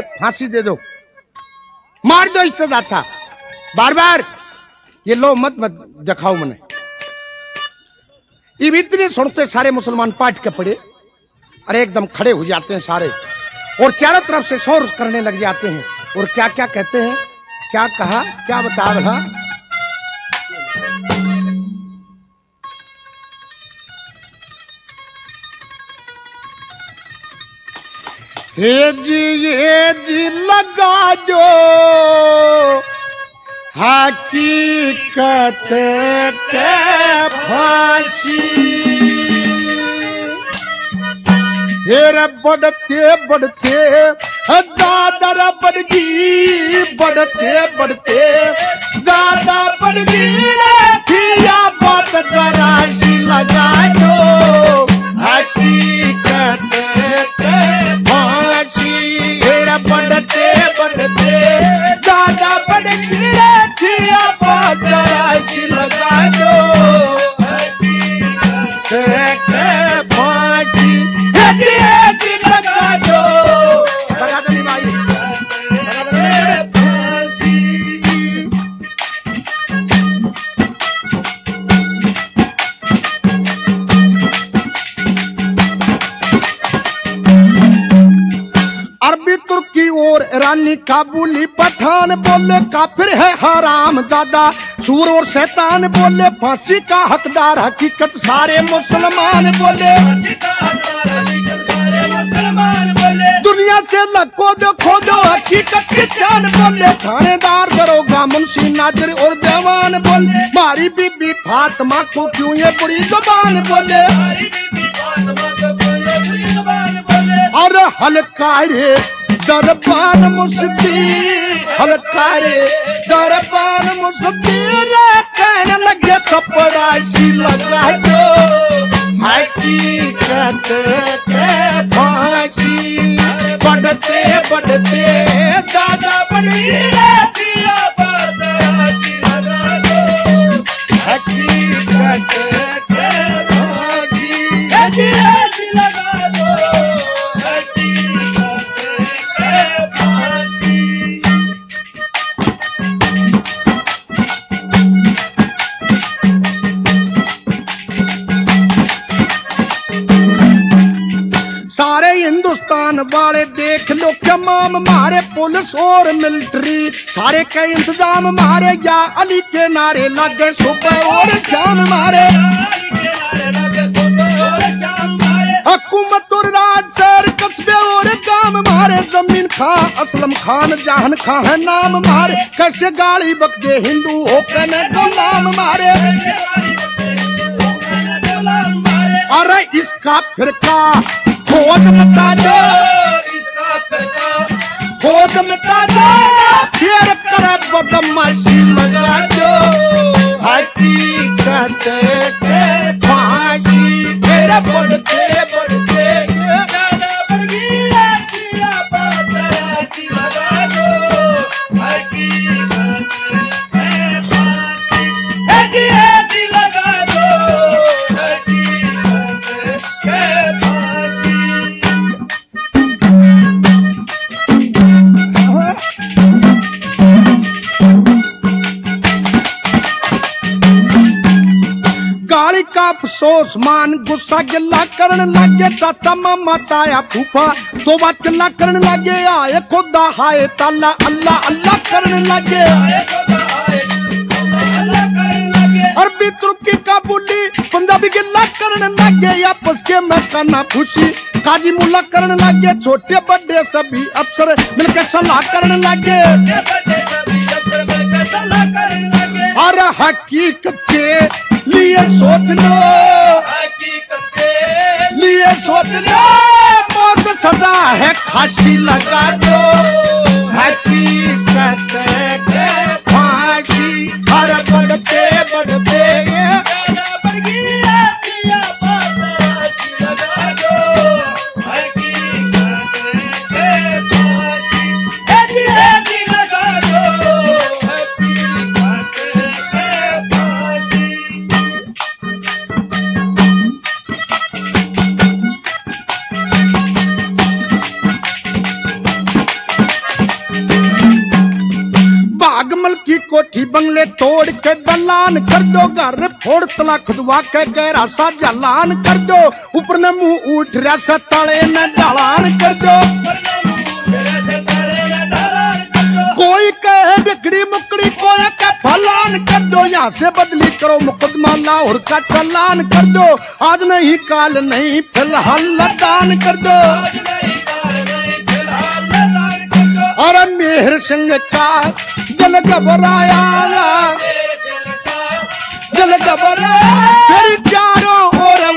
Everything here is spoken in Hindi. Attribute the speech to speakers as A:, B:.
A: फांसी दे दो, मार दो, इससे अच्छा बार बार ये लो मत मत दिखाओ मने। ये इतने सुनते सारे मुसलमान पाट के पड़े और एकदम खड़े हो जाते हैं सारे और चारों तरफ से शोर करने लग जाते हैं और क्या क्या कहते हैं, क्या कहा, क्या बता रहा। ये जी लगा जो हकीकत के फांसी, हेरे बढ़ते बढ़ते ज्यादा बढ़ गई, बढ़ते बढ़ते ज्यादा बढ़ गई, या बात जरा सी लगा दो हकीकत के फांसी, हेरे बढ़ते बढ़ते ज्यादा बढ़ गई, या बात जरा सी लगा दो हकीकत के फांसी, लगा दो, लगा दो नहीं भाई, अरबी तुर्की और ईरानी काबुली पठान बोले काफिर है हराम ज्यादा, सूर और शैतान बोले फांसी का हकदार, हकीकत सारे मुसलमान बोले, दुनिया से लखो दो खो दो हकीकत की जान बोले, थानेदार दरोगा मुंशी नाजिर और जवान बोले, मारी बीबी फातिमा को क्यों ये बुरी जुबान बोले, और हलकारे दरबान मुस्ती, हलकारे दरबान मुस्ती, कहने लगे थप्पड़ा सी लगा दो हकीकत के फांसी, बढ़ते बढ़ते ज्यादा बढ़ी, हकीकत के फांसी, लगा दो हकीकत के फांसी। सारे हिंदुस्तान वाले देख लो तमाम मारे, पुलिस और मिलिट्री सारे के इंतजाम मारे, या अली के नारे लगे सुबह और शाम मारे, हुकूमत और राज शहर कस्बे और गांव मारे, जमीन खां असलम खान जहान खां है नाम मारे, कैसे गाड़ी बकगे हिंदू होकर ने गुलाम मारे, अरे इसका फिरका खोज मिटा दो, इसका फिरका खोज मिटा दो, फिर करे बदमाशी लगा दो हकीकत के फांसी, तेरे बढ़ते बढ़ते ज्यादा बढ़ गई, लगा दो हकीकत के फांसी, लगा दो हकीकत के फांसी। गाली का अफसोस मान गुस्सा गिला करने लगे, चाचा मामा ताया फूफा तो बात चिल्ला करने लगे, आए खुदा हाय ताला अल्लाह अल्लाह करने लगे, अरबी तुर्की काबुली पंजाबी गिला करने लगे, आपस के मैं काना खुशी काजी मुल्ला करने लगे, छोटे बड़े सभी अफसर मिलकर सलाह करने लगे, और हकीकत के लिए सोच लो, हकीकत के लिए सोच लो, मौत सजा है फांसी लगा दो हकीकत के फांसी, हर बढ़ते बढ़ते बढ़ गई, लगा दो हकीकत के फांसी, लगा दो हकीकत के फांसी। कोठी बंगले तोड़ के दलान कर दो, घर फोड़ तला खुदवा के गहरा सा जलान कर दो, ऊपर न मुंह उठ रहा सा तले न ढलान कर दो। कोई कहे बिगड़ी मुकड़ी कोई का फलान कर दो, यहाँ से बदली करो मुकदमा लाहौर का चलान कर दो, आज नहीं काल नहीं फिलहाल लदान कर दो। और मेहर सिंह का दिल घबराया, दिल घबराया, फिर चारों ओर